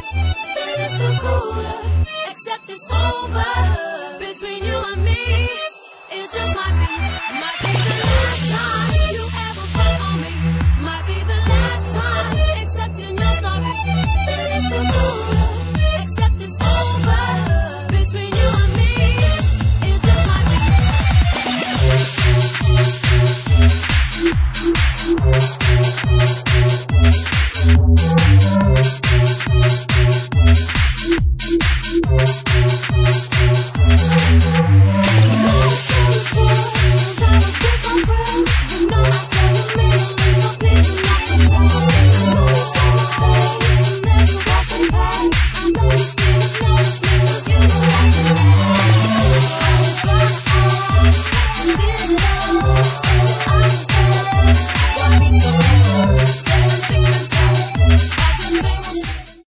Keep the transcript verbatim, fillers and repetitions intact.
Feeling so cooler, except it's over. Between you and me, it just might be, might be the last time you